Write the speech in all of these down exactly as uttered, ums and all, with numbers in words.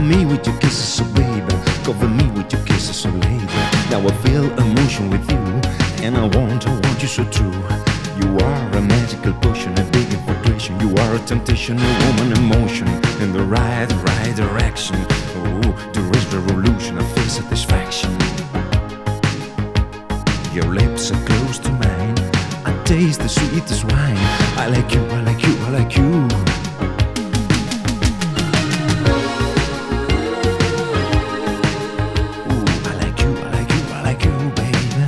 me with your kisses, so baby. Cover me with your kisses, so lady. Now I feel emotion with you, and I want, I want you so true. You are a magical potion, a big infiltration. You are a temptation, a woman emotion in the right, right direction. Oh, there is revolution, I feel satisfaction. Your lips are close to mine, I taste the sweetest wine. I like you, I like you, I like you. Ooh, I like you, I like you, I like you, baby.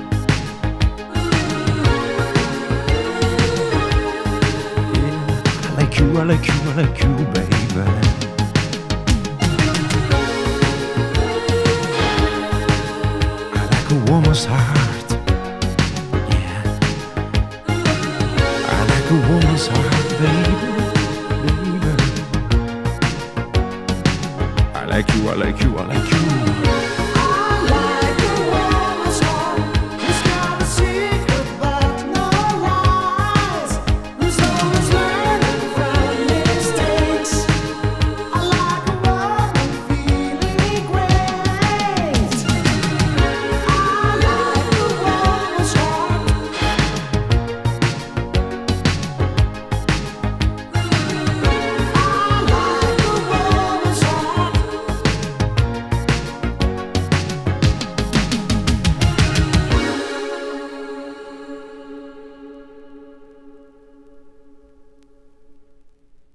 Yeah, I like you, I like you, I like you, baby. I like a woman's heart. Yeah, I like a woman's heart, baby, baby. I like you, I like you, I like you.